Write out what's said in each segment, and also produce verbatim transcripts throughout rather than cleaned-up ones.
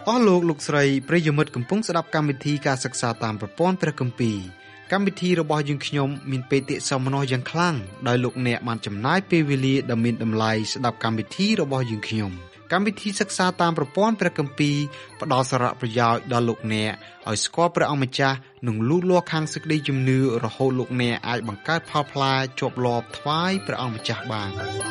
អស់លោកលោកស្រីប្រិយមិត្តកំពុងស្ដាប់កម្មវិធីការសិក្សាតាមប្រព័ន្ធព្រះគម្ពីរកម្មវិធីរបស់យើងខ្ញុំមានបេតិសោមនស្សយ៉ាងខ្លាំងដោយលោកអ្នកបានចំណាយពេលវេលាដ៏មានតម្លៃស្ដាប់កម្មវិធីរបស់យើងខ្ញុំកម្មវិធីសិក្សាតាមប្រព័ន្ធព្រះគម្ពីរផ្ដល់សារៈប្រយោជន៍ដល់លោកអ្នកឲ្យស្គាល់ព្រះអង្គម្ចាស់និងលូតលាស់ខាងសេចក្តីជំនឿរហូតលោកអ្នកអាចបង្កើតផលផ្លែជាប់លាប់ថ្វាយព្រះអង្គម្ចាស់បាន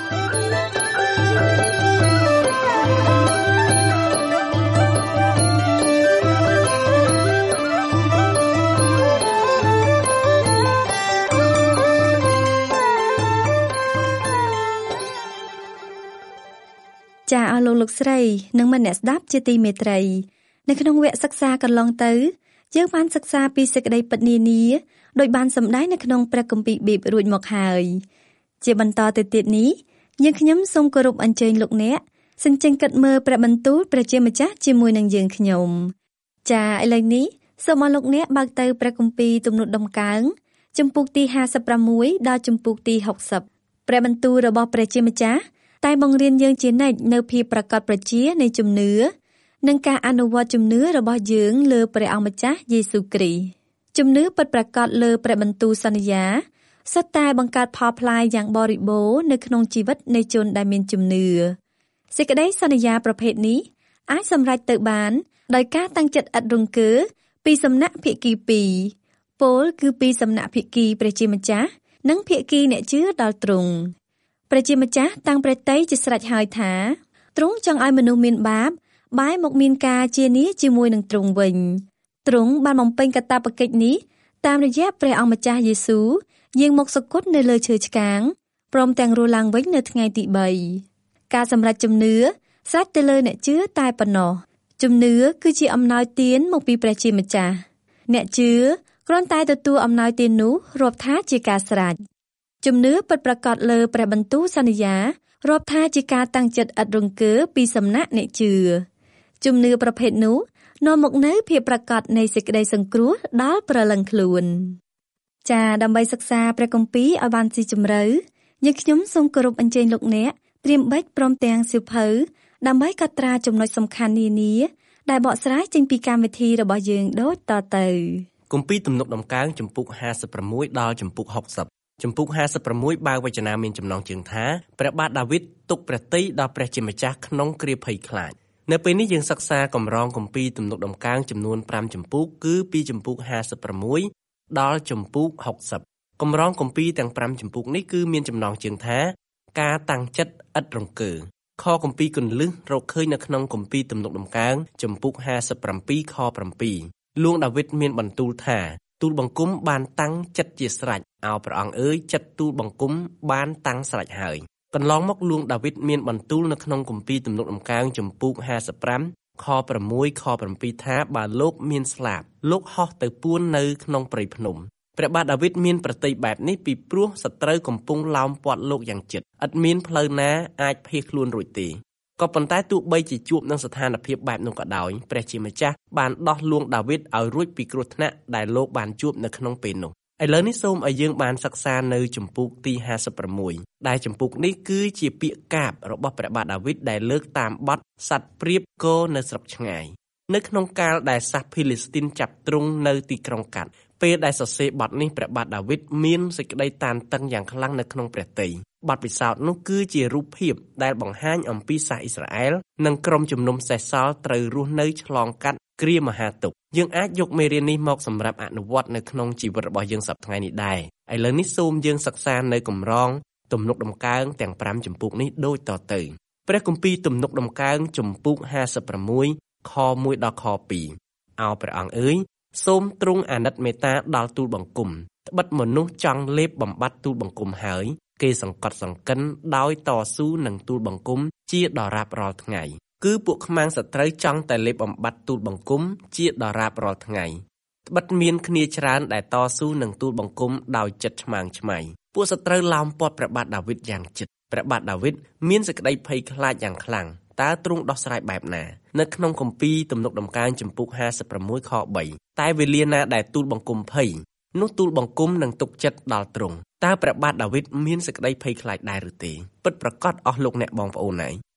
ចាអស់លោកលោកស្រីនិងមអ្នកស្ដាប់ជាទីមេត្រីនៅក្នុងវគ្គសិក្សាកន្លងទៅយើងបានសិក្សាពីសេចក្តីពិតនានាដោយបានសម្ដែងនៅក្នុងព្រះគម្ពីរបេបរួចមកហើយជាបន្តទៅទៀតនេះយើងខ្ញុំសូមគោរពអញ្ជើញលោកអ្នកសិនចេញគិតមើលព្រះបន្ទូលព្រះជាម្ចាស់ជាមួយនឹងយើងខ្ញុំចាឥឡូវនេះសូមឲ្យលោកអ្នកបើកទៅព្រះគម្ពីរទំនុកដំកើងជំពូកទីห้าสิบหกដល់ជំពូកទីหกสิบព្រះបន្ទូលរបស់ព្រះជាម្ចាស់តែបង្រៀនយើងជានិច្ចនៅភាពប្រកបប្រជានៃជំនឿនិងការអនុវត្តជំនឿរបស់យើងលើព្រះអង្គម្ចាស់យេស៊ូវគ្រីស្ទជំនឿពិតប្រាកដលើព្រះបន្ទូលសន្យាសុទ្ធតែបង្កើតផលផ្លែយ៉ាងបរិបូរណ៍នៅក្នុងជីវិតនៃជនដែលមានជំនឿសេចក្តីសន្យាប្រភេទនេះអាចសម្រេចទៅបានដោយការតាំងចិត្តឥតរង្គើពីសំណាក់ភាគីពីរពោលគឺពីសំណាក់ភាគីព្រះជាម្ចាស់និងភាគីអ្នកជឿដល់ទ្រង់ព្រះជាម្ចាស់តាំងព្រះទ័យជាស្រេចហើយថាទ្រង់ចង់ឲ្យមនុស្សមានបាបបែរមកមានការជានីជាមួយនឹងទ្រង់វិញទ្រង់បានបំពេញកាតព្វកិច្ចនេះតាមរយៈព្រះអង្គម្ចាស់យេស៊ូវយាងមកសគត់នៅលើឈើឆ្កាងព្រមទាំងរស់ឡើងវិញនៅថ្ងៃទីបីការសម្រេចជំនឿស្រេចទៅលើអ្នកជឿតែប៉ុណ្ណោះជំនឿគឺជាអំណោយទានមកពីព្រះជាម្ចាស់អ្នកជឿគ្រាន់តែទទួលអំណោយទាននោះរាប់ថាជាការស្រេចជំនឿពិតប្រាកដលើព្រះបន្ទូលសន្យារាប់ថាជាការតាំងចិត្តឥតរង្គើពីសំណាក់អ្នកជឿជំនឿប្រភេទនោះនាំមកនូវភាពប្រាកដនៃសេចក្តីសង្គ្រោះដល់ព្រលឹងខ្លួនចាដើម្បីសិក្សាព្រះគម្ពីរឲ្យបានស៊ីជម្រៅយើងខ្ញុំសូមគោរពអញ្ជើញលោកអ្នកត្រៀមបិចព្រមទាំងសៀវភៅដើម្បីកត់ត្រាចំណុចសំខាន់នានាដែលបកស្រាយចេញពីកម្មវិធីរបស់យើងដូចតទៅគម្ពីរទំនុកដំកើងជំពូកห้าสิบหกដល់ជំពូកหกสิบជំពូកห้าสิบหกបើវចនាមានចំណងជើងថាព្រះបាទដាវីតទុកព្រះទ័យដល់ព្រះជាម្ចាស់ក្នុងគ្រាភ័យខ្លាចនៅពេលនេះយើងសិក្សាកម្រងគម្ពីរទំនុកដំកើងចំនួនห้าជំពូកគឺពីជំពូកห้าสิบหกដល់ជំពូកหกสิบកម្រងគម្ពីរទាំងห้าជំពូកនេះគឺមានចំណងជើងថាការតាំងចិត្តឥតរង្គើខគម្ពីរគន្លឹះរកឃើញនៅក្នុងគម្ពីរទំនុកដំកើងជំពូកห้าสิบเจ็ดខเจ็ดលួងដាវីតមានបន្ទូលថាទូលបង្គំបានតាំងចិត្តជាស្រេចអោព្រះអង្គអើយចិត្តទូលបង្គំបានតាំងស្រេចហើយកន្លងមកលួងដាវីតមានបន្ទូលនៅក្នុងគម្ពីរទំនុកដំកើងជំពូកห้าสิบห้าខหกខเจ็ดថាបើលោកមានស្លាបលោកហោះទៅពួននៅក្នុងព្រៃភ្នំព្រះបាទដាវីតមានប្រតិយបែបនេះពីព្រោះសត្រូវកំពុងឡោមព័ទ្ធលោកយ៉ាងជិតឥតមានផ្លូវណាអាចភៀសខ្លួនរួចទេក៏ប៉ុន្តែទោះបីជាជួបនឹងស្ថានភាពបែបនោះក៏ដោយព្រះជាម្ចាស់បានដោះលួងដាវីតឲ្យរួចពីគ្រោះថ្នាក់ដែលលោកបានជួបនៅក្នុងពេលនោះឥឡូវនេះសូមឲ្យយើងបានសិក្សានៅជំពូកទីห้าสิบหกដែលជំពូកនេះគឺជាពាក្យកាបរបស់ព្រះបាទដាវីតដែលលើកតាមបទសត្វព្រាបគោនៅស្រុកឆ្ងាយនៅក្នុងកាលដែលសាសភីលីស្ទីនចាប់ទ្រង់នៅទីក្រុងកាត់ពេលដែលសរសេរបទនេះព្រះបាទដាវីតមានសេចក្តីតានតឹងយ៉ាងខ្លាំងនៅក្នុងព្រះទ័យបទពិសោធន៍នោះគឺជារូបភាពដែលបង្ហាញអំពីសាសអ៊ីស្រាអែលនិងក្រុមជំនុំសេះសល់ត្រូវរស់នៅឆ្លងកាត់គ្រាមហាទុក្ខយើងអាចយកមេរៀននេះមកសម្រាប់អនុវត្តនៅក្នុងជីវិតរបស់យើងសប្តាហ៍ថ្ងៃនេះដែរឥឡូវនេះសូមយើងសិក្សានៅកម្រងទំនុកដំកើងទាំងห้าជំពូកនេះដូចតទៅព្រះគម្ពីរទំនុកដំកើងជំពូកห้าสิบหกខមួយដល់ខពីរអោព្រះអង្គអើយសូមទ្រង់អាណិតមេត្តាដល់ទូលបង្គំត្បិតមនុស្សចង់លេបបំបត្តិទូលបង្គំហើយគេសង្កត់សង្កិនដោយតស៊ូនឹងទូលបង្គំជាដរាបរាល់ថ្ងៃគឺពួកខ្មាំងសត្រូវចង់តែលេបបំបត្តិទូលបង្គំជាដរាបរាល់ថ្ងៃត្បិតមានគ្នាច្រើនដែលតស៊ូនឹងទូលបង្គំដោយចិត្តឆ្មាងឆ្មៃពួកសត្រូវឡោមព័ទ្ធព្រះបាទដាវីតយ៉ាងជិតព្រះបាទដាវីតមានសេចក្តីភ័យខ្លាចយ៉ាងខ្លាំងតើទ្រង់ដោះស្រាយបែបណានៅក្នុងគម្ពីរទំនុកដំកើងជំពូកห้าสิบหกខ3តែវេលាណាដែលទូលបង្គំភ័យនោះទូលបង្គំនឹងទុកចិត្តដល់ទ្រង់តើព្រះបាទដាវីតមានសេចក្តីភ័យខ្លាចដែរឬទេពិតប្រាកដអស់លោកអ្នកបងប្អូនហើយ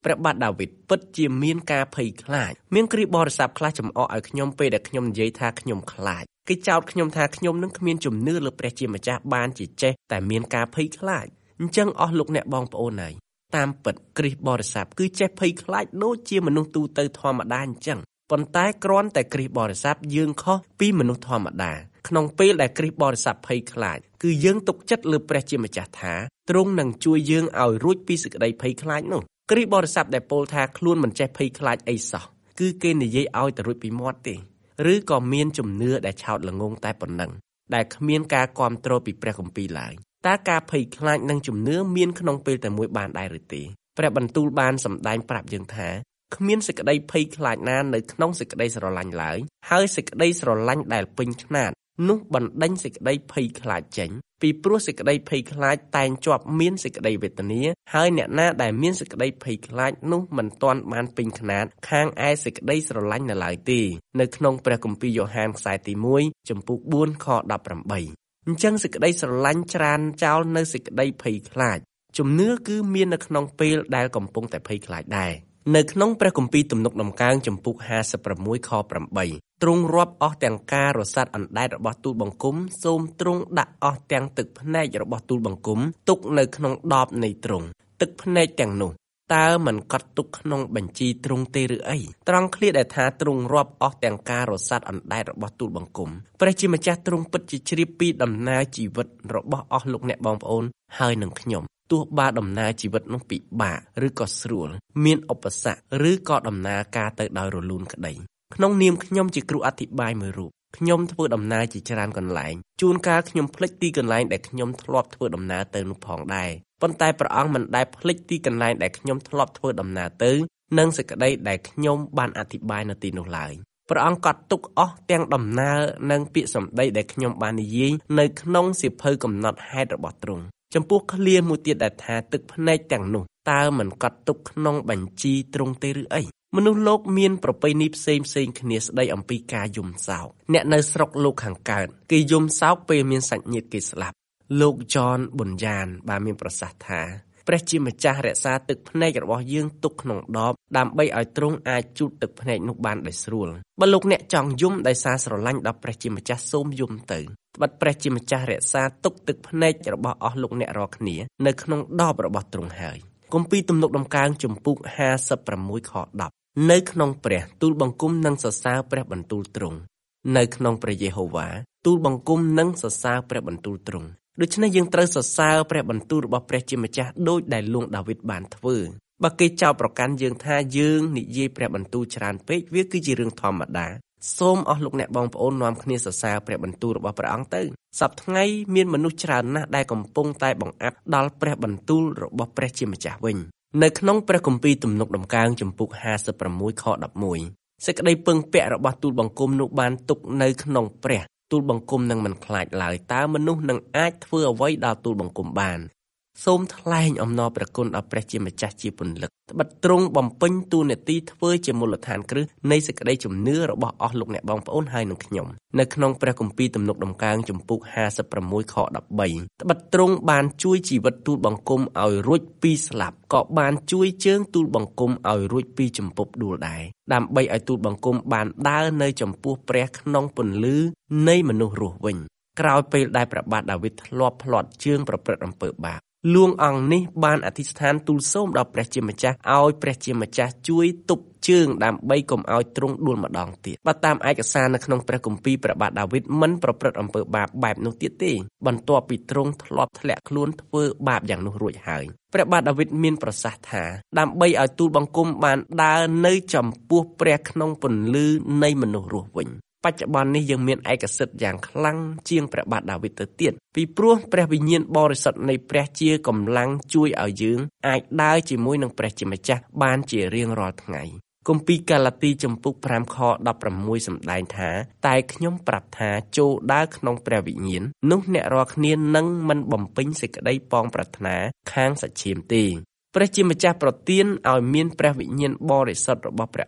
ព្រះបាទដាវីតពិតជាមានការភ័យខ្លាចមានគ្រាបរិស័ព្ទខ្លះចំអកឲ្យខ្ញុំពេលដែលខ្ញុំនិយាយថាខ្ញុំខ្លាចគេចោទខ្ញុំថាខ្ញុំនឹងគ្មានជំនឿលើព្រះជាម្ចាស់បានជាចេះតែមានការភ័យខ្លាចអញ្ចឹងអស់លោកអ្នកបងប្អូនហើយតាមពិតគ្រីស្ទបរិស័ព្ទគឺចេះភ័យខ្លាចដូចជាមនុស្សទូទៅធម្មតាអញ្ចឹងប៉ុន្តែគ្រាន់តែគ្រីស្ទបរិស័ព្ទយើងខុសពីមនុស្សធម្មតាក្នុងពេលដែលគ្រីស្ទបរិស័ព្ទភ័យខ្លាចគឺយើងទុកចិត្តលើព្រះជាម្ចាស់ថាទ្រង់នឹងជួយយើងឲ្យរួចពីសេចក្តីភ័យខ្លាចនោះគ្រីស្ទបរិស័ព្ទដែលពោលថាខ្លួនមិនចេះភ័យខ្លាចអីសោះគឺគេនិយាយឲ្យតែរួចពីមាត់ទេឬក៏មានជំនឿដែលឆោតល្ងងតែប៉ុណ្ណឹងដែលគ្មានការគាំទ្រពីព្រះគម្ពីរឡើយតើការភ័យខ្លាចនិងជំនឿមានក្នុងពេលតែមួយបានដែរឬទេព្រះបន្ទូលបានសម្ដែងប្រាប់យើងថាគ្មានសេចក្តីភ័យខ្លាចណានៅក្នុងសេចក្តីស្រឡាញ់ឡើយហើយសេចក្តីស្រឡាញ់ដែលពេញខ្នាតនោះបណ្ដេញសេចក្តីភ័យខ្លាចចេញពីព្រោះសេចក្តីភ័យខ្លាចតែងជាប់មានសេចក្តីវេទនាហើយអ្នកណាដែលមានសេចក្តីភ័យខ្លាចនោះមិនទាន់បានពេញខ្នាតខាងឯសេចក្តីស្រឡាញ់នៅឡើយទេនៅក្នុងព្រះគម្ពីរយ៉ូហានខ្សែទីមួយចំពុកបួនខដប់ប្រាំបីអញ្ចឹងសេចក្តីស្រឡាញ់ច្រានចោលនៅសេចក្តីភ័យខ្លាចជំនឿគឺមាននៅក្នុងពេលដែលកំពុងតែភ័យខ្លាចដែរនៅក្នុងព្រះគម្ពីរទំនុកដំកើងចំពុកហាសិបប្រាំមួយខប្រាំបីទ្រង់រាប់អស់ទាំងការរសាត់អណ្ដែតរបស់ទូលបង្គំសូមទ្រង់ដាក់អស់ទាំងទឹកភ្នែករបស់ទូលបង្គំទុកនៅក្នុងដបនៃទ្រង់ទឹកភ្នែកទាំងនោះតើមិនកត់ទុកក្នុងបញ្ជីទ្រង់ទេឬអីត្រង់ឃ្លាដែលថាទ្រង់រាប់អស់ទាំងការរសាត់អណ្ដែតរបស់ទូលបង្គំព្រះជាម្ចាស់ទ្រង់ពិតជាជ្រាបពីដំណើរជីវិតរបស់អស់លោកអ្នកបងប្អូនហើយនឹងខ្ញុំទោះបើដំណើរជីវិតនោះពិបាកឬក៏ស្រួលមានឧបសគ្គឬក៏ដំណើរការទៅដោយរលូនក្តីក្នុងនាមខ្ញុំជាគ្រូអធិប្បាយមួយរូបខ្ញុំធ្វើដំណើរជាច្រើនកន្លែងជួនកាលខ្ញុំភ្លេចទីកន្លែងដែលខ្ញុំធ្លាប់ធ្វើដំណើរទៅនោះផងដែរប៉ុន្តែព្រះអង្គមិនដែលភ្លេចទីកន្លែងដែលខ្ញុំធ្លាប់ធ្វើដំណើរទៅនិងសេចក្តីដែលខ្ញុំបានអធិប្បាយនៅទីនោះឡើយព្រះអង្គកត់ទុកអស់ទាំងដំណើរនិងពាក្យសម្ដីដែលខ្ញុំបាននិយាយនៅក្នុងសៀវភៅកំណត់ហេតុរបស់ទ្រង់ចំពោះឃ្លាមួយទៀតដែលថាទឹកភ្នែកទាំងនោះតើមិនកត់ទុកក្នុងបញ្ជីទ្រង់ទេឬអីមនុស្សលោកមានប្រពៃណីផ្សេងផ្សេងគ្នាស្ដីអំពីការយំសោកអ្នកនៅស្រុកលោកខាងកើតគេយំសោកពេលមានសាច់ញាតិគេស្លាប់លោកចនប៊ុនយ៉ានបានមានប្រសាសន៍ថាព្រះជាម្ចាស់រក្សាទឹកភ្នែករបស់យើងទុកក្នុងដបដើម្បីឲ្យទ្រង់អាចជូតទឹកភ្នែកនោះបានដោយស្រួលបើលោកអ្នកចង់យំដោយសារស្រឡាញ់ដល់ព្រះជាម្ចាស់សូមយំទៅត្បិតព្រះជាម្ចាស់រក្សាទុកទឹកភ្នែករបស់អស់លោកអ្នករាល់គ្នានៅក្នុងដបរបស់ទ្រង់ហើយគម្ពីរទំនុកដំកើងចំពុកហាសិបប្រាំមួយខដប់នៅក្នុងព្រះទូលបង្គំនិងសរសើរព្រះបន្ទូលទ្រង់នៅក្នុងព្រះយេហូវ៉ាទូលបង្គំនិងសរសើរព្រះបន្ទូលទ្រង់ដូច្នេះយើងត្រូវសរសើរព្រះបន្ទូលរបស់ព្រះជាម្ចាស់ដូចដែលលួងដាវីតបានធ្វើបើគេចោទប្រកាន់យើងថាយើងនិយាយព្រះបន្ទូលច្រើនពេកវាគឺជារឿងធម្មតាសូមអស់លោកអ្នកបងប្អូននាំគ្នាសរសើរព្រះបន្ទូលរបស់ព្រះអង្គទៅសប្តាហ៍ថ្ងៃមានមនុស្សច្រើនណាស់ដែលកំពុងតែបង្អាប់ដល់ព្រះបន្ទូលរបស់ព្រះជាម្ចាស់វិញនៅក្នុងព្រះគម្ពីរទំនុកដំកើងចំពុកហាសិបប្រាំមួយខដប់មួយសេចក្តីពឹងពាក់របស់ទូលបង្គំនោះបានទុកនៅក្នុងព្រះទូលបង្គំនឹងមិនខ្លាចឡើយតើមនុស្សនឹងអាចធ្វើអ្វីដល់ទូលបង្គំបានសូមថ្លែងអំណរព្រះគុណដល់ព្រះជាម្ចាស់ជាពន្លឹកត្បិតទ្រង់បំពេញតួនាទីធ្វើជាមូលដ្ឋានគ្រឹះនៃសេចក្តីជំនឿរបស់អស់លោកអ្នកបងប្អូនហើយនឹងខ្ញុំនៅក្នុងព្រះគម្ពីរទំនុកដំកើងចំពុកហាសិបប្រាំមួយខដប់បីត្បិតទ្រង់បានជួយជីវិតទូលបង្គំឲ្យរួចពីស្លាប់ក៏បានជួយជើងទូលបង្គំឲ្យរួចពីជំពប់ដួលដែរដើម្បីឲ្យទូលបង្គំបានដើរនៅចំពោះព្រះក្នុងពន្លឺនៃមនុស្សរស់វិញក្រោយពេលដែលព្រះបាទដាវីតធ្លាប់ផ្លាត់ជើងប្រព្រឹត្តអំពើបាបលួងអង្គនេះបានអធិស្ឋានទូលសូមដល់ព្រះជាម្ចាស់ឲ្យព្រះជាម្ចាស់ជួយទប់ជើងដើម្បីកុំឲ្យទ្រង់ដួលម្ដងទៀតបើតាមឯកសារនៅក្នុងព្រះគម្ពីរព្រះបាទដាវីតមិនប្រព្រឹត្តអំពើបាបបែបនោះទៀតទេបន្ទាប់ពីទ្រង់ធ្លាប់ធ្លាក់ខ្លួនធ្វើបាបយ៉ាងនោះរួចហើយព្រះបាទដាវីតមានប្រសាសន៍ថាដើម្បីឲ្យទូលបង្គំបានដើរនៅចំពោះព្រះក្នុងពន្លឺនៃមនុស្សរស់វិញបច្ចុប្បន្ននេះយើងមានឯកសិទ្ធិយ៉ាងខ្លាំងជាងព្រះបាទដាវីតទៅទៀតពីព្រោះព្រះវិញ្ញាណបរិសុទ្ធនៃព្រះជាកម្លាំងជួយឲ្យយើងអាចដើរជាមួយនឹងព្រះជាម្ចាស់បានជារៀងរាល់ថ្ងៃគម្ពីរកាឡាទីចំពុកប្រាំខដប់ប្រាំមួយសម្ដែងថាតែខ្ញុំប្រាប់ថាចូលដើរក្នុងព្រះវិញ្ញាណនោះអ្នករាល់គ្នានឹងមិនបំពេញសេចក្តីប៉ងប្រាថ្នាខាងសច្ឆាមទេព្រះជាម្ចាស់ប្រទានឲ្យមានព្រះវិញ្ញាណបរិសុទ្ធរបស់ព្រះអង្គ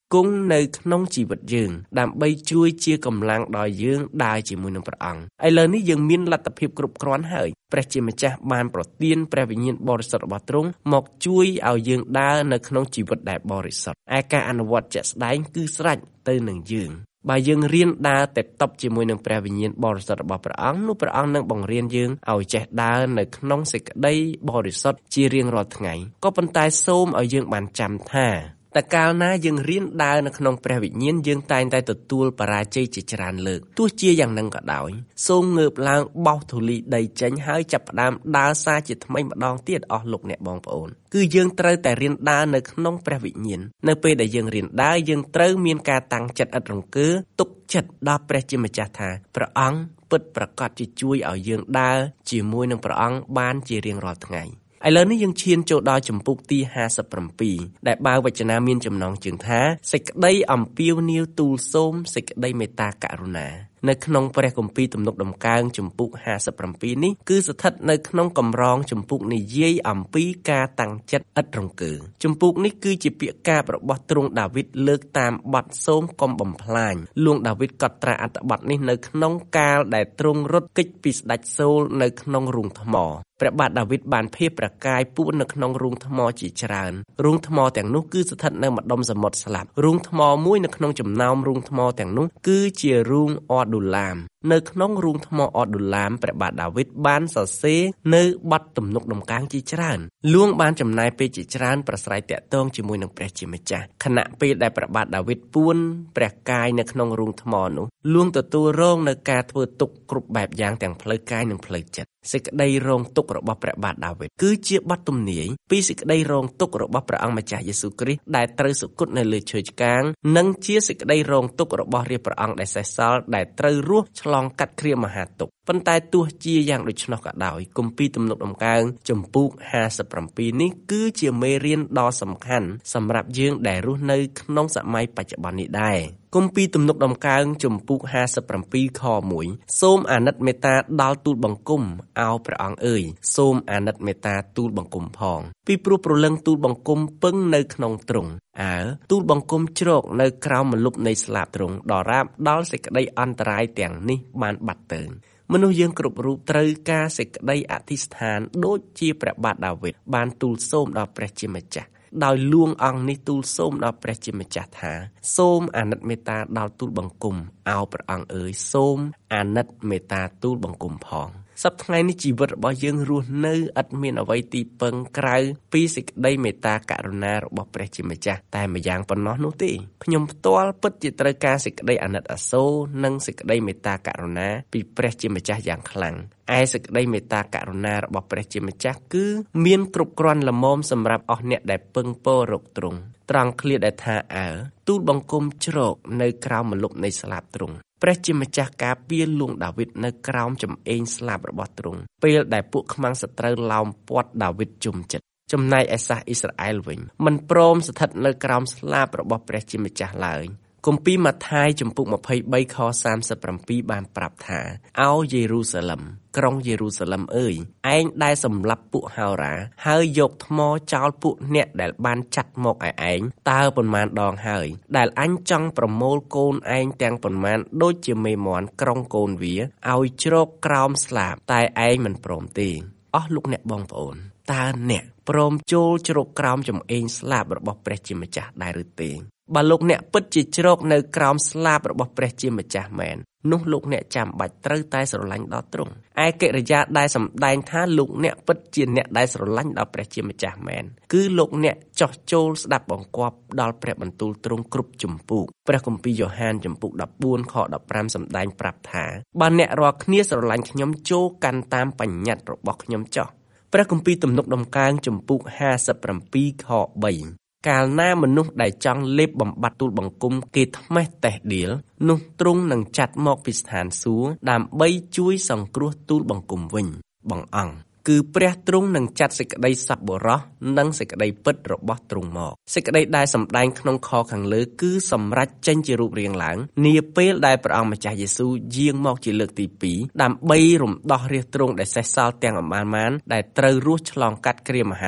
គង់នៅក្នុងជីវិតយើងដើម្បីជួយជាកម្លាំងដល់យើងដើរជាមួយនឹងព្រះអង្គឥឡូវនេះយើងមានលទ្ធភាពគ្រប់គ្រាន់ហើយព្រះជាម្ចាស់បានប្រទានព្រះវិញ្ញាណបរិសុទ្ធរបស់ទ្រង់មកជួយឲ្យយើងដើរនៅក្នុងជីវិតដែលបរិសុទ្ធឯការអនុវត្តជាក់ស្ដែងគឺស្រេចទៅនឹងយើងបើយើងរៀនដើរតែតបជាមួយនឹងព្រះវិញ្ញាណបរិសុទ្ធរបស់ព្រះអង្គនោះព្រះអង្គនឹងបង្រៀនយើងឲ្យចេះដើរនៅក្នុងសេចក្តីបរិសុទ្ធជារៀងរាល់ថ្ងៃក៏ប៉ុន្តែសូមឲ្យយើងបានចាំថាតែកាលណាយើងរៀនដើរនៅក្នុងព្រះវិញ្ញាណយើងតែងតែទទួលបរាជ័យជាច្រើនលើកទោះជាយ៉ាងនឹងក៏ដោយសូមងើបឡើងបោសធូលីដីចេញហើយចាប់ផ្ដើមដើរសារជាថ្មីម្ដងទៀតអស់លោកអ្នកបងប្អូនគឺយើងត្រូវតែរៀនដើរនៅក្នុងព្រះវិញ្ញាណនៅពេលដែលយើងរៀនដើរយើងត្រូវមានការតាំងចិត្តឥតរង្គើទុកចិត្តដល់ព្រះជាម្ចាស់ថាព្រះអង្គពិតប្រាកដជាជួយឲ្យយើងដើរជាមួយនឹងព្រះអង្គបានជារៀងរាល់ថ្ងៃឥឡូវនេះយើងឈានចូលដល់ជំពូកទីห้าสิบเจ็ดដែលបើវចនាមានចំណងជើងថាសេចក្តីអំពាវនាវទូលសូមសេចក្តីមេត្តាករុណានៅក្នុងព្រះគម្ពីរទំនុកដំកើងជំពូកห้าสิบเจ็ดនេះគឺស្ថិតនៅក្នុងកម្រងជំពូកនិយាយអំពីការតាំងចិត្តឥតរង្គើជំពូកនេះគឺជាពាក្យការរបស់ទ្រង់ដាវីតលើកតាមបទសូមកុំបំផ្លាញលួងដាវីតកត់ត្រាអត្ថបទនេះនៅក្នុងកាលដែលទ្រង់រត់គេចពីស្ដេចសូលនៅក្នុងរូងថ្មព្រះបាទដាវីតបានភៀសប្រកាយពួននៅក្នុងរូងថ្មជាច្រើនរូងថ្មទាំងនោះគឺស្ថិតនៅម្ដុំសមុទ្រស្លាប់រូងថ្មមួយនៅក្នុងចំណោមរូងថ្មទាំងនោះគឺជារូងអឌូឡាមនៅក្នុងរូងថ្មអឌូឡាមព្រះបាទដាវីតបានសរសេរនៅបទទំនុកដំកើងជាច្រើនលួងបានចំណាយពេលជាច្រើនប្រស្រ័យតាក់ទងជាមួយនឹងព្រះជាម្ចាស់ខណៈពេលដែលព្រះបាទដាវីតពួនព្រះកាយនៅក្នុងរូងថ្មនោះលួងទទួលរងនៅការធ្វើទុក្ខគ្រប់បែបយ៉ាងទាំងផ្លូវកាយនិងផ្លូវចិត្តសេចក្តីរងទុក្ខរបស់ព្រះបាទដាវីតគឺជាបទទំនាយពីសេចក្តីរងទុក្ខរបស់ព្រះអង្គម្ចាស់យេស៊ូវគ្រីស្ទដែលត្រូវសុគតនៅលើឈើឆ្កាងនិងជាសេចក្តីរងទុក្ខរបស់រាជព្រះអង្គដែលសេសសល់ដែលត្រូវរស់ឆ្លងកាត់គ្រាមហាទុក្ខប៉ុន្តែទោះជាយ៉ាងដូច្នោះក៏ដោយគម្ពីរទំនុកដំកើងជំពូកห้าสิบเจ็ดនេះគឺជាមេរៀនដ៏សំខាន់សម្រាប់យើងដែលរស់នៅក្នុងសម័យបច្ចុប្បន្ននេះដែរគម្ពីរទំនុកដំកើងជំពូកห้าสิบเจ็ดខមួយសូមអាណិតមេត្តាដល់ទូលបង្គំអោព្រះអង្គអើយសូមអាណិតមេត្តាទូលបង្គំផងពីព្រោះព្រលឹងទូលបង្គំពឹងនៅក្នុងទ្រង់អើទូលបង្គំជ្រកនៅក្រោមម្លប់នៃស្លាបទ្រង់ដរាបដល់សេចក្តីអន្តរាយទាំងនេះបានបាត់ទៅមនុស្សយើងគ្រប់រូបត្រូវការសេចក្តីអធិស្ឋានដូចជាព្រះបាទដាវីតបានទូលសូមដល់ព្រះជាម្ចាស់ដោយលួងអង្គនេះទូលសូមដល់ព្រះជាម្ចាស់ថាសូមអាណិតមេត្តាដល់ទូលបង្គំអោព្រះអង្គអើយសូមអាណិតមេត្តាទូលបង្គំផងសប្តាហ៍ថ្ងៃនេះជីវិតរបស់យើងរស់នៅឥតមានអ្វីទីពឹងក្រៅពីសេចក្តីមេត្តាករុណារបស់ព្រះជាម្ចាស់តែម្យ៉ាងប៉ុណ្ណោះនោះទេខ្ញុំផ្ទាល់ពិតជាត្រូវការសេចក្តីអាណិតអាសូរនិងសេចក្តីមេត្តាករុណាពីព្រះជាម្ចាស់យ៉ាងខ្លាំងឯសេចក្តីមេត្តាករុណារបស់ព្រះជាម្ចាស់គឺមានគ្រប់គ្រាន់ល្មមសម្រាប់អស់អ្នកដែលពឹងពររកទ្រង់ត្រង់ឃ្លាដែលថាអើទូលបង្គំជ្រកនៅក្រោមម្លប់នៃស្លាបទ្រង់ព្រះជាម្ចាស់ការពារលួងដាវីតនៅក្រោមចំអេងស្លាបរបស់ទ្រង់ពេលដែលពួកខ្មាំងសត្រូវឡោមព័ទ្ធដាវីតជុំចិត្តចំណែកឯសាសអ៊ីស្រាអែលវិញមិនព្រមស្ថិតនៅក្រោមស្លាបរបស់ព្រះជាម្ចាស់ឡើយគម្ពីរម៉ាថាយជំពូកยี่สิบสามខสามสิบเจ็ดបានប្រាប់ថាឱយេរូសាឡឹមក្រុងយេរូសាឡឹមអើយឯងដែលសម្លាប់ពួកហោរាហើយយកថ្មចោលពួកអ្នកដែលបានចាត់មកឲ្យឯងតើប៉ុន្មានដងហើយដែលអញចង់ប្រមូលកូនឯងទាំងប៉ុន្មានដូចជាមេមាន់ក្រុងកូនវាឲ្យជ្រកក្រោមស្លាបតែឯងមិនព្រមទេអស់លោកអ្នកបងប្អូនតើអ្នកព្រមចូលជ្រកក្រោមចំអេងស្លាបរបស់ព្រះជាម្ចាស់ដែរឬទេបើលោកអ្នកពិតជាជ្រកនៅក្រោមស្លាបរបស់ព្រះជាម្ចាស់មែននោះលោកអ្នកចាំបាច់ត្រូវតែស្រឡាញ់ដល់ទ្រង់ឯកិរិយាដែលសម្ដែងថាលោកអ្នកពិតជាអ្នកដែលស្រឡាញ់ដល់ព្រះជាម្ចាស់មែនគឺលោកអ្នកចោះចូលស្ដាប់បង្គាប់ដល់ព្រះបន្ទូលទ្រង់គ្រប់ជំពូកព្រះគម្ពីរយ៉ូហានជំពូក14ខ15សម្ដែងប្រាប់ថាបើអ្នករាល់គ្នាស្រឡាញ់ខ្ញុំចូលកាន់តាមបញ្ញត្តិរបស់ខ្ញុំចោះព្រះគម្ពីរទំនុកដំកើងជំពូកห้าสิบเจ็ดខ3កាលណាមនុស្សដែលចង់លេបបំបត្តិទូលបង្គំគេថ្មេះតេះដៀលនោះទ្រង់នឹងចាត់មកពីស្ថានសួគ៌ដើម្បីជួយសង្គ្រោះទូលបង្គំវិញបងអង្គគឺព្រះទ្រង់នឹងចាត់សេចក្តីសប្បុរសនិងសេចក្តីពិតរបស់ទ្រង់មកសេចក្តីដែលសម្ដែងក្នុងខខាងលើគឺសម្រេចចេញជារូបរាងឡើងនាពេលដែលព្រះអង្គម្ចាស់យេស៊ូវយាងមកជាលើកទីពីរដើម្បីរំដោះរាជទ្រង់ដែលសេសសល់ទាំងអម្បាលម៉ានដែលត្រូវរស់ឆ្លងកាត់គ្រាមហាទុក្ខ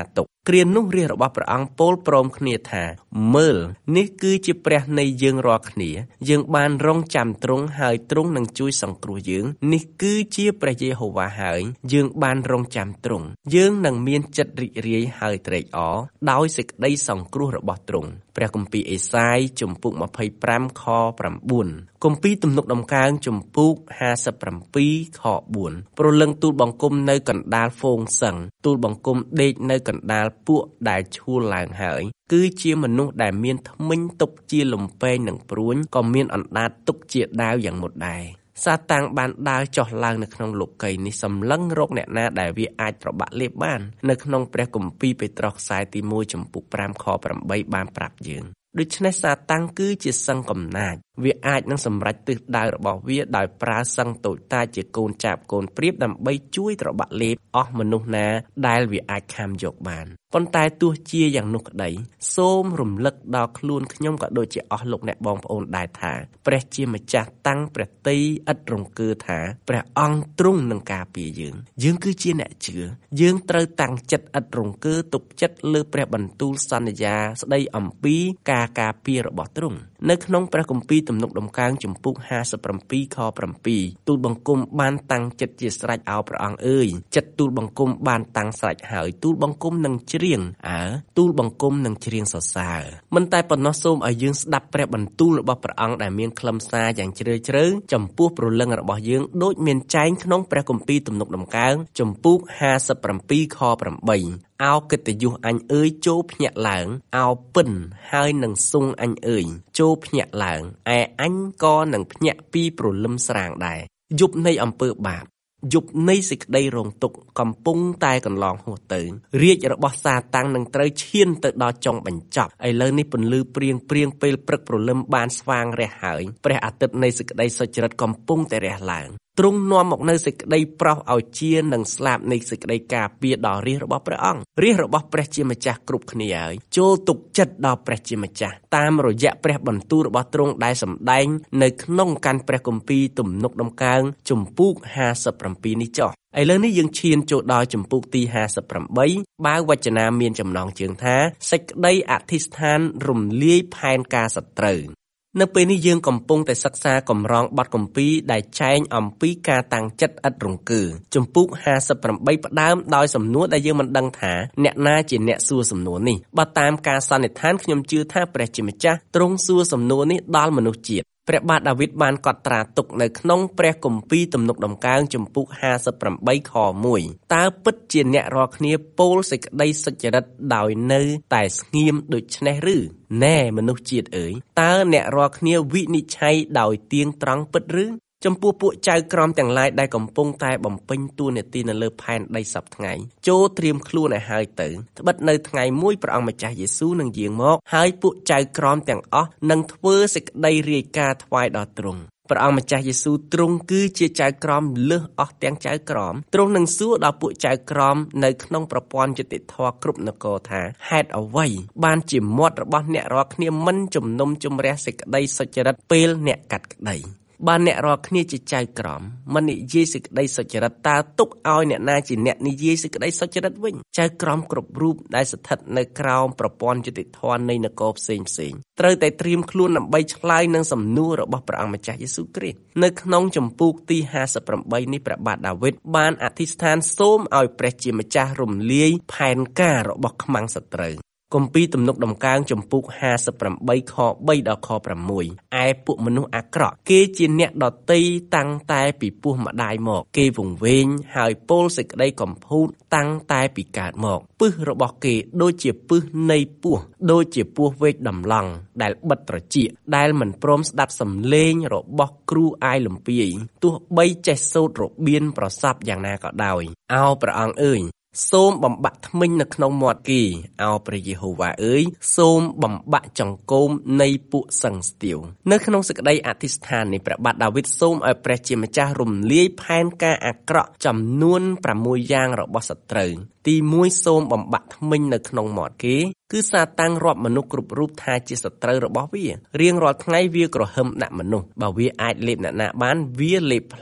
គ្រានោះរាជរបស់ព្រះអង្គពោលព្រមគ្នាថាមើលនេះគឺជាព្រះនៃយើងរាល់គ្នាយើងបានរងចាំទ្រង់ហើយទ្រង់នឹងជួយសង្គ្រោះយើងនេះគឺជាព្រះយេហូវ៉ាហើយយើងបានរងចាំទ្រង់យើងនឹងមានចិត្តរីករាយហើយត្រេកអរដោយសេចក្តីសង្គ្រោះរបស់ទ្រង់ព្រះគម្ពីរអេសាយជំពូកម្ភៃប្រាំខប្រាំបួនគម្ពីរទំនុកដំកើងជំពូកហាសិបប្រាំពីរខបួនព្រលឹងទូលបង្គំនៅកណ្ដាលហ្វូងសឹងទូលបង្គំដេកនៅកណ្ដាលពួកដែលឈួលឡើងហើយគឺជាមនុស្សដែលមានធ្មេញទុកជាលំពែងនិងព្រួញក៏មានអណ្ដាតទុកជាដាវយ៉ាងមុតដែរសាតាំងបានដើរចុះឡើងនៅក្នុងលោកីយ៍នេះសម្លឹងរកអ្នកណាដែលវាអាចត្របាក់លេបបាននៅក្នុងព្រះគម្ពីរពេត្រុសខ្សែទីមួយចំពុកប្រាំខប្រាំបីបានប្រាប់យើងដូច្នេះសាតាំងគឺជាសឹងកំណាចវាអាចនឹងសម្រេចទិសដៅរបស់វាដោយប្រើសឹងតូចតាចជាកូនចាប់កូនព្រាបដើម្បីជួយត្របាក់លេបអស់មនុស្សណាដែលវាអាចខាំយកបានប៉ុន្តែទោះជាយ៉ាងនោះក្តីសូមរំលឹកដល់ខ្លួនខ្ញុំក៏ដូចជាអស់លោកអ្នកបងប្អូនដែរថាព្រះជាម្ចាស់តាំងព្រះទ័យឥតរង្គើថាព្រះអង្គទ្រង់នឹងការពារយើងយើងគឺជាអ្នកជឿយើងត្រូវតាំងចិត្តឥតរង្គើទុកចិត្តលើព្រះបន្ទូលសន្យាស្ដីអំពីការការពាររបស់ទ្រង់នៅក្នុងព្រះគម្ពីរទំនុកដំកើងជំពូកហាសិបប្រាំពីរខប្រាំពីរទូលបង្គំបានតាំងចិត្តជាស្រេចអោព្រះអង្គអើយចិត្តទូលបង្គំបានតាំងស្រេចហើយទូលបង្គំនឹងច្រៀងអើទូលបង្គំនឹងច្រៀងសរសើរមិនតែប៉ុណ្ណោះសូមឲ្យយើងស្ដាប់ព្រះបន្ទូលរបស់ព្រះអង្គដែលមានខ្លឹមសារយ៉ាងជ្រាលជ្រៅចំពោះព្រលឹងរបស់យើងដូចមានចែងក្នុងព្រះគម្ពីរទំនុកដំកើងជំពូកហាសិបប្រាំពីរខប្រាំបីអោកិត្តិយសអញអើយចូលភ្ញាក់ឡើងអោពិនហើយនឹងសុងអញអើយចូលភ្ញាក់ឡើងឯអញក៏នឹងភ្ញាក់ពីព្រលឹមស្រាងដែរយប់នៃអំពើបាបយប់នៃសេចក្តីរងទុក្ខកំពុងតែកន្លងហួសទៅរាជរបស់សាតាំងនឹងត្រូវឈានទៅដល់ចុងបញ្ចប់ឥឡូវនេះពន្លឺព្រៀងព្រៀងពេលព្រឹកព្រលឹមបានស្វាងរះហើយព្រះអាទិត្យនៃសេចក្តីសុចរិតកំពុងតែរះឡើងទ្រង់នាំមកនៅសេចក្តីប្រោសឲ្យជានឹងស្លាប់នៃសេចក្តីការពារដល់រាជរបស់ព្រះអង្គរាជរបស់ព្រះជាម្ចាស់គ្រប់គ្នាហើយចូលទុកចិត្តដល់ព្រះជាម្ចាស់តាមរយៈព្រះបន្ទូលរបស់ទ្រង់ដែលសម្ដែងនៅក្នុងកាន់ព្រះគម្ពីរទំនុកដំកើងជំពូកហាសិបប្រាំពីរនេះចុះឥឡូវនេះយើងឈានចូលដល់ជំពូកទីហាសិបប្រាំបីបើវចនាមានចំណងជើងថាសេចក្តីអធិស្ឋានរំលាយផែនការសត្រូវនៅពេលនេះយើងកំពុងតែសិក្សាកម្រងបទគម្ពីរដែលចែងអំពីការតាំងចិត្តឥតរង្គើជំពូកហាសិបប្រាំបីផ្ដើមដោយសំណួរដែលយើងមិនដឹងថាអ្នកណាជាអ្នកសួរសំណួរនេះបើតាមការសន្និដ្ឋានខ្ញុំជឿថាព្រះជាម្ចាស់ទ្រង់សួរសំណួរនេះដល់មនុស្សជាតិព្រះបាទដាវីតបានកត់ត្រាទុកនៅក្នុងព្រះគម្ពីរទំនុកដំកើងជំពូកហាសិបប្រាំបីខមួយតើពិតជាអ្នករាល់គ្នាពោលសេចក្តីសុចរិតដោយនៅតែស្ងៀមដូច្នេះឬណែមនុស្សជាតិអើយតើអ្នករាល់គ្នាវិនិច្ឆ័យដោយទៀងត្រង់ពិតឬចំពោះពួកចៅក្រមទាំងឡាយដែលកំពុងតែបំពេញតួនាទីនៅលើផែនដីសព្វថ្ងៃចូលត្រៀមខ្លួនឲ្យហើយទៅត្បិតនៅថ្ងៃមួយព្រះអង្គម្ចាស់យេស៊ូវនឹងយាងមកហើយពួកចៅក្រមទាំងអស់នឹងធ្វើសេចក្តីរាយការណ៍ថ្វាយដល់ទ្រង់ព្រះអង្គម្ចាស់យេស៊ូវទ្រង់គឺជាចៅក្រមលើសអស់ទាំងចៅក្រមទ្រង់នឹងសួរដល់ពួកចៅក្រមនៅក្នុងប្រព័ន្ធយុត្តិធម៌គ្រប់នគរថាហេតុអ្វីបានជាមាត់របស់អ្នករាល់គ្នាមិនជំនុំជម្រះសេចក្តីសុចរិតពេលអ្នកកាត់ក្តីបើអ្នករាល់គ្នាជាចៅក្រមមិននិយាយសេចក្តីសុចរិតតើទុកឲ្យអ្នកណាជាអ្នកនិយាយសេចក្តីសុចរិតវិញចៅក្រមគ្រប់រូបដែលស្ថិតនៅក្រោមប្រព័ន្ធយុត្តិធម៌នៃនគរផ្សេងផ្សេងត្រូវតែត្រៀមខ្លួនដើម្បីឆ្លើយនឹងសំណួររបស់ព្រះអង្គម្ចាស់យេស៊ូវគ្រីស្ទនៅក្នុងជំពូកទីហាសិបប្រាំបីនេះព្រះបាទដាវីតបានអធិស្ឋានសូមឲ្យព្រះជាម្ចាស់រំលាយផែនការរបស់ខ្មាំងសត្រូវគម្ពីរទំនុកដំកើងជំពូកហាសិបប្រាំបីខបីដល់ខប្រាំមួយឯពួកមនុស្សអាក្រក់គេជាអ្នកដតីតាំងតែពីពោះម្ដាយមកគេវង្វេងហើយពោលសេចក្តីកំពូតតាំងតែពីកើតមកពឹសរបស់គេដូចជាពឹសនៃពស់ដូចជាពស់វែកដំឡង់ដែលបិទត្រចៀកដែលមិនព្រមស្ដាប់សំឡេងរបស់គ្រូអាយលំពាយទោះបីចេះសូត្ររបៀនប្រសពយ៉ាងណាក៏ដោយអោព្រះអង្គអើយសូមបំបាក់ធ្មេញនៅក្នុងមាត់គេអោព្រះយេហូវ៉ាអើយសូមបំបាក់ចង្កូមនៃពួកសឹងស្ទាវនៅក្នុងសេចក្តីអធិស្ឋាននេះព្រះបាទដាវីតសូមឲ្យព្រះជាម្ចាស់រំលាយផែនការអាក្រក់ចំនួនប្រាំមួយយ៉ាងរបស់សត្រូវទីមួយសូមបំបាក់ធ្មេញនៅក្នុងមាត់គេគឺសាតាំងរាប់មនុស្សគ្រប់រូបថាជាសត្រូវរបស់វារៀងរាល់ថ្ងៃវាក្រហឹមដាក់មនុស្សបើវាអាចលេបអ្នកណាបានវាលេបភ្លាម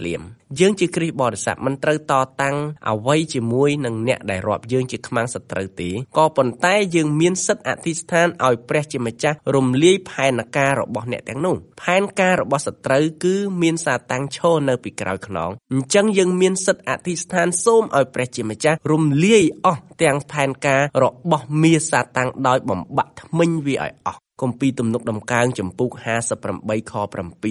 យើងជាគ្រីស្ទបរិស័ទមិនត្រូវតតាំងអ្វីជាមួយនឹងអ្នកដែលរាប់យើងជាខ្មាំងសត្រូវទេក៏ប៉ុន្តែយើងមានសិទ្ធិអធិស្ឋានឲ្យព្រះជាម្ចាស់រំលាយផែនការរបស់អ្នកទាំងនោះផែនការរបស់សត្រូវគឺមានសាតាំងឈរនៅពីក្រោយខ្នងអញ្ចឹងយើងមានសិទ្ធិអធិស្ឋានសូមឲ្យព្រះជាម្ចាស់រំលាយអស់ទាំងផែនការរបស់មាសសាតាំងដោយបំបាក់ធ្មេញវាឲ្យអស់គម្ពីរទំនុកដំកើងចំពុកห้าสิบแปดខ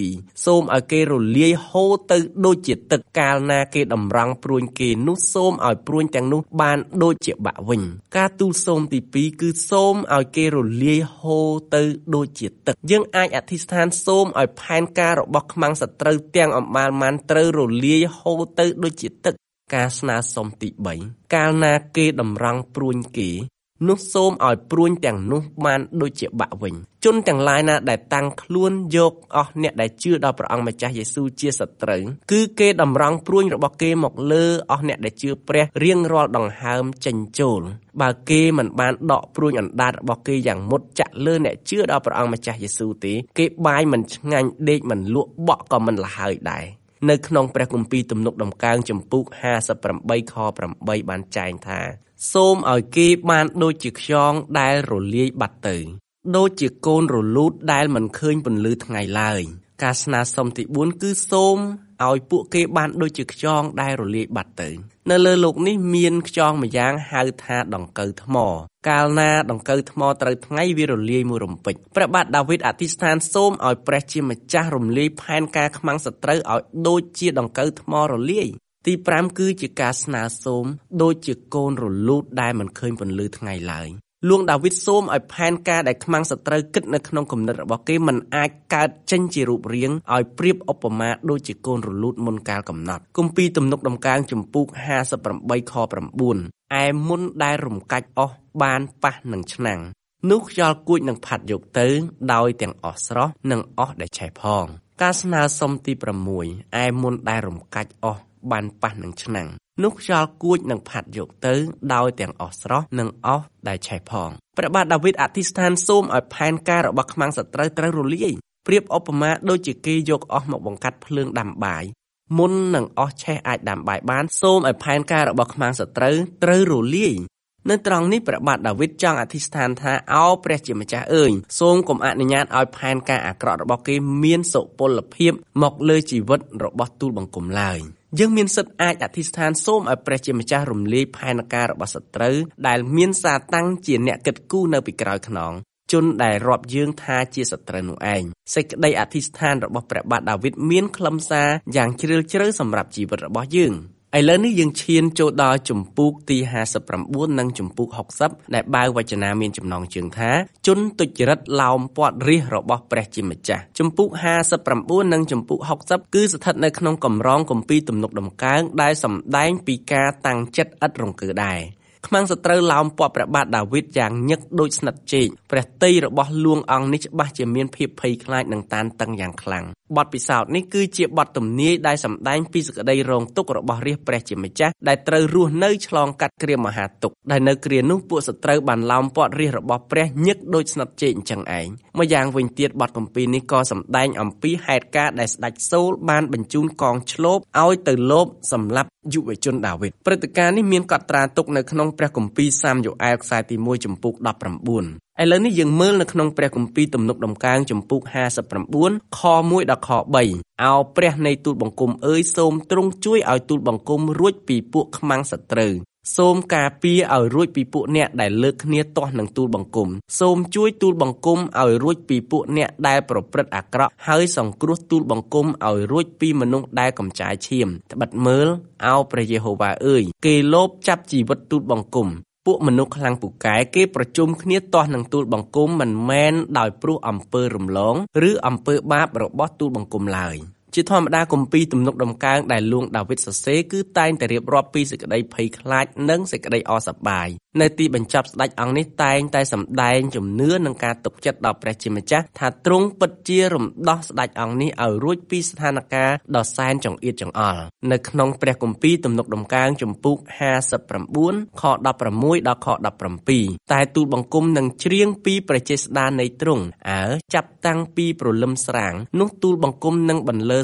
7សូមឲ្យគេរលាយហូរទៅដូចជាទឹកកាលណាគេតម្រង់ព្រួញគេនោះសូមឲ្យព្រួញទាំងនោះបានដូចជាបាក់វិញការទូលសូមទីពីរគឺសូមឲ្យគេរលាយហូរទៅដូចជាទឹកយើងអាចអធិស្ឋានសូមឲ្យផែនការរបស់ខ្មាំងសត្រូវទាំងអម្បាលម៉ានត្រូវរលាយហូរទៅដូចជាទឹកការស្នើសុំទីបីកាលណាគេតម្រង់ព្រួញគេនោះសូមឲ្យព្រួញទាំងនោះបានដូចជាបាក់វិញជនទាំងឡាយណាដែលតាំងខ្លួនយកអស់អ្នកដែលជឿដល់ព្រះអង្គម្ចាស់យេស៊ូវជាសត្រូវគឺគេតម្រង់ព្រួញរបស់គេមកលើអស់អ្នកដែលជឿព្រះរៀងរាល់ដង្ហើមចេញចូលបើគេមិនបានដកព្រួញអណ្ដាតរបស់គេយ៉ាងមុតចាក់លើអ្នកជឿដល់ព្រះអង្គម្ចាស់យេស៊ូវទេគេបាយមិនឆ្ងាញ់ដេកមិនលក់បក់ក៏មិនល្ហើយដែរនៅក្នុងព្រះគម្ពីរទំនុកដំកើងចំពុកห้าสิบแปดខeightបានចែងថាសូមឲ្យគេបានដូចជាខ្យងដែលរលាយបាត់ទៅដូចជាកូនរលូតដែលមិនឃើញពន្លឺថ្ងៃឡើយការស្នើសុំទីbốnគឺសូមឲ្យពួកគេបានដូចជាខ្យងដែលរលាយបាត់ទៅនៅលើโลกនេះមានខ្យងម្យ៉ាងហៅថាដង្កូវថ្មកាលណាដង្កូវថ្មត្រូវថ្ងៃវារលាយមួយរំពេចព្រះបាទដាវីតអធិស្ឋានសូមឲ្យព្រះជាម្ចាស់រំលាយផែនការខ្មាំងសត្រូវឲ្យដូចជាដង្កូវថ្មរលាយទីប្រាំគឺជាការស្នើសូមដូចជាកូនរលូតដែលមិនឃើញពន្លឺថ្ងៃឡើយលួងដាវីតសូមឲ្យផែនការដែលខ្មាំងសត្រូវគិតនៅក្នុងគំនិតរបស់គេមិនអាចកើតចេញជារូបរាងឲ្យប្រៀបឧបមាដូចជាកូនរលូតមុនកាលកំណត់គម្ពីរទំនុកដំកើងចំពុកห้าสิบแปดខnineឯមុនដែលរំកាច់អស់បានប៉ះនឹងឆ្នាំងនោះខ្យល់គួចនឹងផាត់យកទៅដោយទាំងអស់ស្រស់និងអស់ដែលឆេះផងការស្នើសុំទី6ឯមុនដែលរំកាច់អស់បានប៉ះនឹងឆ្នាំងនោះខ្យល់គួចនឹងផាត់យកទៅដោយទាំងអស់ស្រស់និងអស់ដែលឆេះផងព្រះបាទដាវីតអធិស្ឋានសូមឲ្យផែនការរបស់ខ្មាំងសត្រូវត្រូវរលាយប្រៀបឧបមាដូចជាគេយកអស់មកបង្កាត់ភ្លើងដាំបាយមុននឹងអស់ឆេះអាចដាំបាយបានសូមឲ្យផែនការរបស់ខ្មាំងសត្រូវត្រូវរលាយនៅត្រង់នេះព្រះបាទដាវីតចង់អធិស្ឋានថាអោព្រះជាម្ចាស់អើយសូមកុំអនុញ្ញាតឲ្យផែនការអាក្រក់របស់គេមានសុពលភាពមកលើជីវិតរបស់ទូលបង្គំឡើយយើងមានសិទ្ធិអាចអធិស្ឋានសូមឲ្យព្រះជាម្ចាស់រំលាយផែនការរបស់សត្រូវដែលមានសាតាំងជាអ្នកគិតគូរនៅពីក្រោយខ្នងជនដែលរាប់យើងថាជាសត្រូវនោះឯងសេចក្តីអធិស្ឋានរបស់ព្រះបាទដាវីតមានខ្លឹមសារយ៉ាងជ្រាលជ្រៅសម្រាប់ជីវិតរបស់យើងឥឡូវនេះយើងឈានចូលដល់ជំពូកទីห้าสิบเก้าនិងជំពូកหกสิบដែលបើវចនាមានចំណងជើងថាជនទុច្ចរិតឡោមព័ទ្ធរាជរបស់ព្រះជាម្ចាស់ជំពូកห้าสิบเก้าនិងជំពូកหกสิบគឺស្ថិតនៅក្នុងកម្រងគម្ពីរទំនុកដំកើងដែលសម្ដែងពីការតាំងចិត្តឥតរង្គើដែរខ្មាំងសត្រូវឡោមព័ទ្ធព្រះបាទដាវីតយ៉ាងញឹកដូចស្និតចេកព្រះទ័យរបស់លួងអង្គនេះច្បាស់ជាមានភាពភ័យខ្លាចនិងតានតឹងយ៉ាងខ្លាំងបទពិសោធន៍នេះគឺជាបទទំនាយដែលសម្ដែងពីសេចក្តីរងទុក្ខរបស់រាជព្រះជាម្ចាស់ដែលត្រូវរស់នៅឆ្លងកាត់គ្រាមហាទុក្ខដែលនៅគ្រានោះពួកសត្រូវបានឡោមព័ទ្ធរាជរបស់ព្រះញឹកដូចស្និតចេកអញ្ចឹងឯងម្យ៉ាងវិញទៀតបទគម្ពីរនេះក៏សម្ដែងអំពីហេតុការណ៍ដែលស្ដេចសូលបានបញ្ជូនកងឆ្លូបឲ្យទៅលបសម្លាប់យុវជនដាវីតព្រឹត្តិការណ៍នេះមានកត់ត្រាទុកនៅក្នុងព្រះគម្ពីរសាមយូអែលខ្សែទីមួយចំពុកដប់ប្រាំបួនឥឡូវនេះយើងមើលនៅក្នុងព្រះគម្ពីរទំនុកដំកើងចំពុកห้าสิบเก้าខមួយដល់ខបីអោព្រះនៃទូលបង្គំអើយសូមទ្រង់ជួយឲ្យទូលបង្គំរួចពីពួកខ្មាំងសត្រូវសូមការពារឲ្យរួចពីពួកអ្នកដែលលើកគ្នាទាស់នឹងទូលបង្គំសូមជួយទូលបង្គំឲ្យរួចពីពួកអ្នកដែលប្រព្រឹត្តអាក្រក់ហើយសង្គ្រោះទូលបង្គំឲ្យរួចពីមនុស្សដែលកំចាយឈាមត្បិតមើលអោព្រះយេហូវ៉ាអើយគេលបចាប់ជីវិតទូលបង្គំពួកមនុស្សខ្លាំងពូកែគេប្រជុំគ្នាទាស់នឹងទូលបង្គំមិនមែនដោយព្រោះអំពើរំលងឬអំពើបាបរបស់ទូលបង្គំឡើយជាធម្មតាគម្ពីរទំនុកដំកើងដែលលួងដាវីតសរសេរគឺតែងតែរៀបរាប់ពីសេចក្តីភ័យខ្លាចនិងសេចក្តីអសប្បាយនៅទីបញ្ចប់ស្ដេចអង្គនេះតែងតែសម្ដែងជំនឿនិងការទុកចិត្តដល់ព្រះជាម្ចាស់ថាទ្រង់ពិតជារំដោះស្ដេចអង្គនេះឲ្យរួចពីស្ថានភាពដ៏សែនចង្អៀតចង្អល់នៅក្នុងព្រះគម្ពីរទំនុកដំកើងចំពុកห้าสิบเก้าខដប់ប្រាំមួយដល់ខដប់ប្រាំពីរតែទូលបង្គំនឹងច្រៀងពីព្រះចេស្តានៃទ្រង់អើចាប់តាំងពីព្រលឹមស្រាងនោះទូលបង្គំនឹងបន្លឺ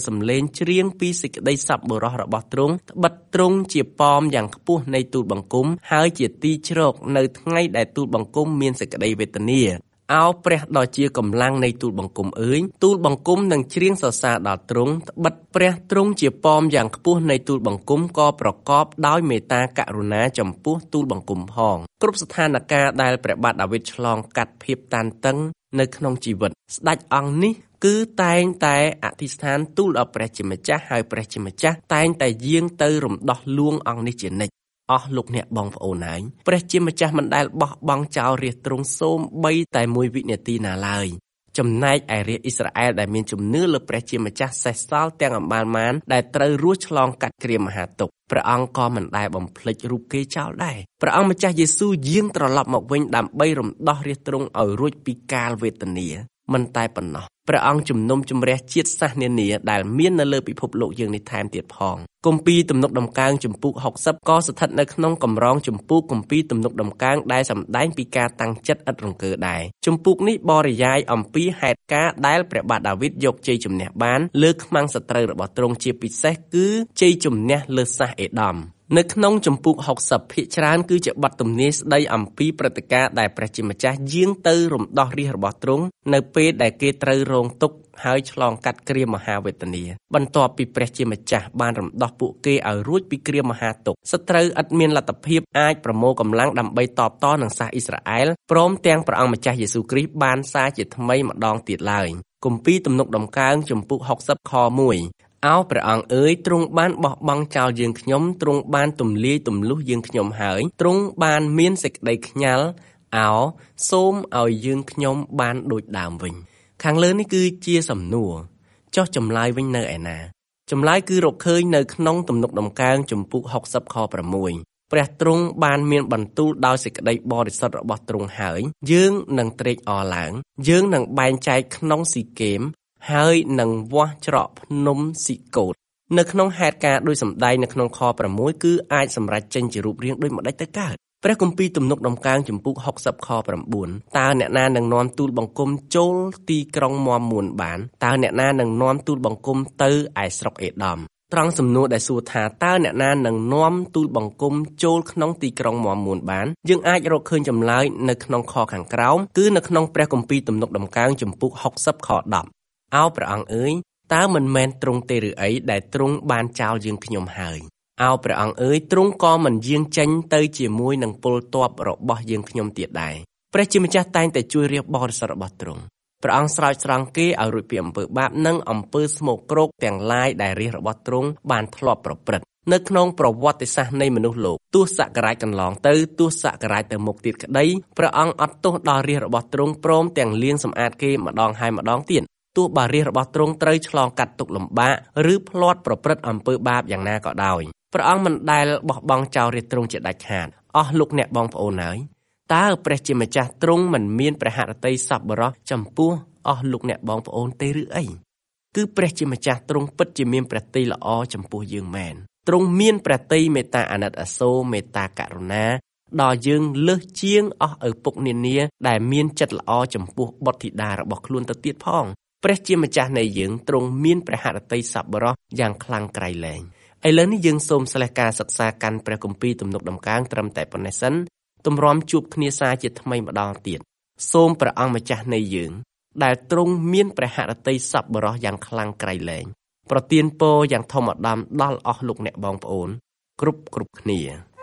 សំឡេងច្រៀងពីសេចក្តីសប្បុរសរបស់ទ្រង់ត្បិតទ្រង់ជាប៉មយ៉ាងខ្ពស់នៃទូលបង្គំហើយជាទីជ្រកនៅថ្ងៃដែលទូលបង្គំមានសេចក្តីវេទនាអោព្រះដ៏ជាកម្លាំងនៃទូលបង្គំអើយទូលបង្គំនឹងច្រៀងសរសើរដល់ទ្រង់ត្បិតព្រះទ្រង់ជាប៉មយ៉ាងខ្ពស់នៃទូលបង្គំក៏ប្រកបដោយមេត្តាករុណាចំពោះទូលបង្គំផងគ្រប់ស្ថានភាពដែលព្រះបាទដាវីតឆ្លងកាត់ភាពតានតឹងនៅក្នុងជីវិតស្ដេចអង្គនេះគឺតែងតែអធិស្ឋានទូលដល់ព្រះជាម្ចាស់ហើយព្រះជាម្ចាស់តែងតែយាងទៅរំដោះលួងអង្គនេះជានិច្ចអស់លោកអ្នកបងប្អូនហើយព្រះជាម្ចាស់មិនដែលបោះបង់ចោលរាជទ្រង់សូម្បីតែមួយវិនាទីណាឡើយចំណែកឯរាជអ៊ីស្រាអែលដែលមានជំនឿលើព្រះជាម្ចាស់សេះសល់ទាំងអម្បាលម៉ានដែលត្រូវរស់ឆ្លងកាត់គ្រាមហាទុក្ខព្រះអង្គក៏មិនដែលបំភ្លេចរូបគេចោលដែរព្រះអង្គម្ចាស់យេស៊ូវយាងត្រឡប់មកវិញដើម្បីរំដោះរាជទ្រង់ឲ្យរួចពីកាលវេទនាមិនតែប៉ុណ្ណោះព្រះអង្គជំនុំជម្រះជាតិសាសន៍នានាដែលមាននៅលើពិភពលោកយើងនេះថែមទៀតផងគម្ពីរទំនុកដំកើងជំពូកហុកសិបក៏ស្ថិតនៅក្នុងកម្រងជំពូកគម្ពីរទំនុកដំកើងដែលសម្ដែងពីការតាំងចិត្តឥតរង្គើដែរជំពូកនេះបរិយាយអំពីហេតុការណ៍ដែលព្រះបាទដាវីតយកជ័យជំនះបានលើខ្មាំងសត្រូវរបស់ទ្រង់ជាពិសេសគឺជ័យជំនះលើសាសអេដមនៅក្នុងជំពូកហុកសិបភាគច្រើនគឺជាបទទំនាយស្ដីអំពីព្រឹត្តិការណ៍ដែលព្រះជាម្ចាស់យាងទៅរំដោះរាជរបស់ទ្រង់នៅពេលដែលគេត្រូវរងទុក្ខហើយឆ្លងកាត់គ្រាមហាវេទនាបន្ទាប់ពីព្រះជាម្ចាស់បានរំដោះពួកគេឲ្យរួចពីគ្រាមហាទុក្ខសត្រូវឥតមានលទ្ធភាពអាចប្រមូលកម្លាំងដើម្បីតបតនឹងសាសអ៊ីស្រាអែលព្រមទាំងព្រះអង្គម្ចាស់យេស៊ូវគ្រីស្ទបានសារជាថ្មីម្ដងទៀតឡើយគម្ពីរទំនុកដំកើងជំពូកហុកសិបខមួយអោព្រះអង្គអើយទ្រង់បានបោះបង់ចោលយើងខ្ញុំទ្រង់បានទម្លាយទម្លុះយើងខ្ញុំហើយទ្រង់បានមានសេចក្តីខ្ញាល់អោសូមឲ្យយើងខ្ញុំបានដូចដើមវិញខាងលើនេះគឺជាសំណួរចុះចម្លើយវិញនៅឯណាចម្លើយគឺរកឃើញនៅក្នុងទំនុកដំកើងជំពូកហុកសិបខប្រាំមួយព្រះទ្រង់បានមានបន្ទូលដោយសេចក្តីបរិសុទ្ធរបស់ទ្រង់ហើយយើងនឹងត្រេកអរឡើងយើងនឹងបែងចែកក្នុងស៊ីកេមហើយនឹងវាស់ច្រកភ្នំស៊ីកូតនៅក្នុងហេតុការណ៍ដោយសម្ដែងនៅក្នុងខប្រាំមួយគឺអាចសម្រេចចេញជារូបរាងដូចម្ដេចទៅកើតព្រះគម្ពីរទំនុកដំកើងជំពូកហុកសិបខប្រាំបួនតើអ្នកណានឹងនាំទូលបង្គំចូលទីក្រុងមាំមួនបានតើអ្នកណានឹងនាំទូលបង្គំទៅឯស្រុកអេដមត្រង់សំណួរដែលសួរថាតើអ្នកណានឹងនាំទូលបង្គំចូលក្នុងទីក្រុងមាំមួនបានយើងអាចរកឃើញចម្លើយនៅក្នុងខខាងក្រោមគឺនៅក្នុងព្រះគម្ពីរទំនុកដំកើងជំពូកហុកសិបខដប់អោព្រះអង្គអើយតើមិនមែនទ្រង់ទេឬអីដែលទ្រង់បានចោលយើងខ្ញុំហើយអោព្រះអង្គអើយទ្រង់ក៏មិនយាងចេញទៅជាមួយនឹងពលទ័ពរបស់យើងខ្ញុំទៀតដែរព្រះជាម្ចាស់តែងតែជួយរាជបរិសុទ្ធរបស់ទ្រង់ព្រះអង្គស្រោចស្រង់គេឲ្យរួចពីអំពើបាបនិងអំពើស្មោកគ្រោកទាំងឡាយដែលរាជរបស់ទ្រង់បានធ្លាប់ប្រព្រឹត្តនៅក្នុងប្រវត្តិសាស្ត្រនៃមនុស្សលោកទោះសក្ការៈកន្លងទៅទោះសក្ការៈទៅមុខទៀតក្តីព្រះអង្គអត់ទោសដល់រាជរបស់ទ្រង់ព្រមទាំងលាងសម្អាតគេម្ដងហើយម្ដងទៀតទោះបារាជរបស់ទ្រង់ត្រូវឆ្លងកាត់ទុក្ខលំបាកឬភ្លាត់ប្រព្រឹត្តអំពើបាបយ៉ាងណាក៏ដោយព្រះអង្គមិនដែលបោះបង់ចោលរាជទ្រង់ជាដាច់ខាតអស់លោកអ្នកបងប្អូនហើយតើព្រះជាម្ចាស់ទ្រង់មិនមានព្រះហឫទ័យសប្បុរសចំពោះអស់លោកអ្នកបងប្អូនទេឬអីគឺព្រះជាម្ចាស់ទ្រង់ពិតជាមានព្រះទ័យល្អចំពោះយើងមែនទ្រង់មានព្រះទ័យមេត្តាអាណិតអាសូរមេត្តាករុណាដល់យើងលើសជាងអស់ឪពុកនានាដែលមានចិត្តល្អចំពោះបុត្រធីតារបស់ខ្លួនទៅទៀតផងព្រះជាម្ចាស់នៃយើងទ្រង់មានព្រះហឫទ័យសប្បុរសយ៉ាងខ្លាំងក្រៃលែងឥឡូវនេះយើងសូមស្លេះការសិក្សាកាន់ព្រះគម្ពីរទំនុកដំកើងត្រឹមតែប៉ុណ្ណេះសិនទម្រាំជួបគ្នាសារជាថ្មីម្ដងទៀតសូមព្រះអង្គម្ចាស់នៃយើងដែលទ្រង់មានព្រះហឫទ័យសប្បុរសយ៉ាងខ្លាំងក្រៃលែងប្រទានពរយ៉ាងធម្មតាដល់អស់លោកអ្នកបងប្អូនគ្រប់គ្រប់គ្នា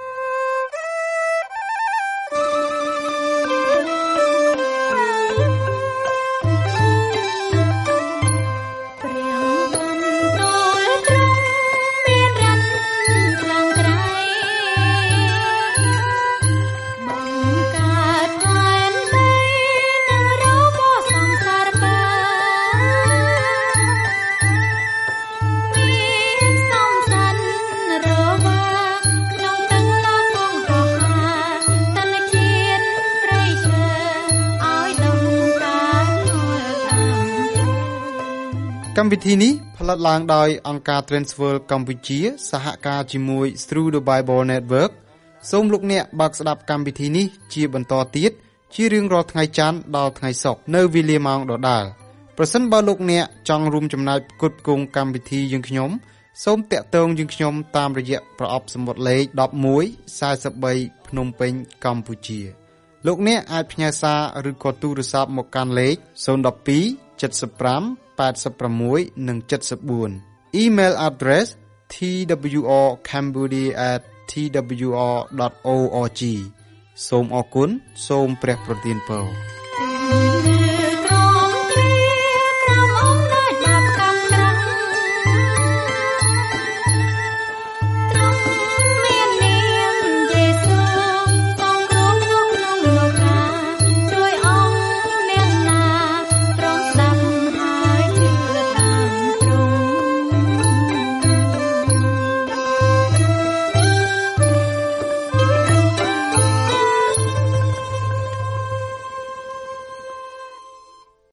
កម្មវិធីនេះផលិតឡើងដោយអង្គការ Transworld កម្ពុជាសហការជាមួយ Through the Bible Network សូមលោកអ្នកបើកស្ដាប់កម្មវិធីនេះជាបន្តទៀតជារៀងរាល់ថ្ងៃច័ន្ទដល់ថ្ងៃសុក្រនៅវេលាម៉ោងដដែលប្រសិនបើលោកអ្នកចង់រួមចំណែកផ្គត់ផ្គង់កម្មវិធីយើងខ្ញុំសូមតាក់ទងយើងខ្ញុំតាមរយៈប្រអប់សំបុត្រលេខដប់មួយ សែនបី ភ្នំពេញកម្ពុជាលោកអ្នកអាចផ្ញើសារឬក៏ទូរស័ព្ទមកកាន់លេខศูนย์ หนึ่ง สอง เจ็ด ห้า แปด หก និង เจ็ด สี่ Email address t w r cambodia at t w r dot org សូមអរគុណសូមព្រះប្រទានពរ